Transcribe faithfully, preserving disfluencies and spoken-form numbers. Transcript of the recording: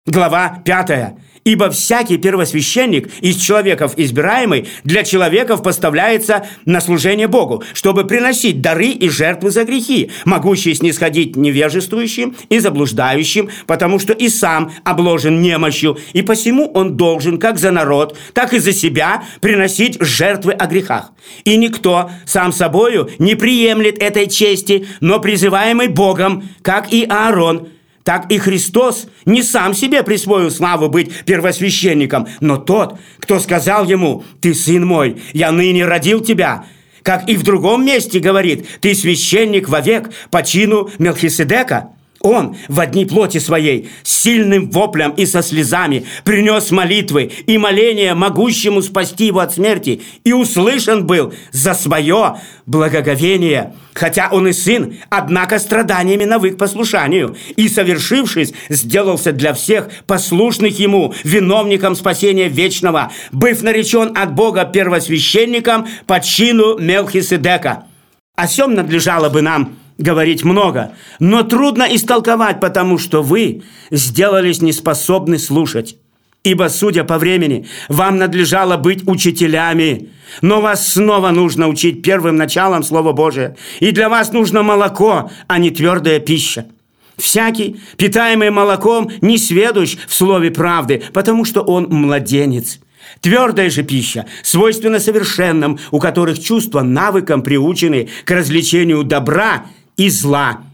Глава пятая. «Ибо всякий первосвященник из человеков избираемый для человеков поставляется на служение Богу, чтобы приносить дары и жертвы за грехи, могущие снисходить невежествующим и заблуждающим, потому что и сам обложен немощью, и посему он должен как за народ, так и за себя приносить жертвы о грехах. И никто сам собою не приемлет этой чести, но призываемый Богом, как и Аарон, так и Христос не сам себе присвоил славу быть первосвященником, но тот, кто сказал ему: «Ты сын мой, я ныне родил тебя». Как и в другом месте говорит: «Ты священник вовек по чину Мелхиседека». Он в дни плоти своей с сильным воплем и со слезами принес молитвы и моления могущему спасти его от смерти, и услышан был за свое благоговение. Хотя он и сын, однако страданиями навык послушанию, и, совершившись, сделался для всех послушных ему виновником спасения вечного, быв наречен от Бога первосвященником по чину Мелхиседека. О сем надлежало бы нам говорить много, но трудно истолковать, потому что вы сделались неспособны слушать. Ибо, судя по времени, вам надлежало быть учителями, но вас снова нужно учить первым началом Слова Божия, и для вас нужно молоко, а не твердая пища. Всякий, питаемый молоком, не сведущ в слове правды, потому что он младенец. Твердая же пища свойственна совершенным, у которых чувства навыком приучены к развлечению добра и зла.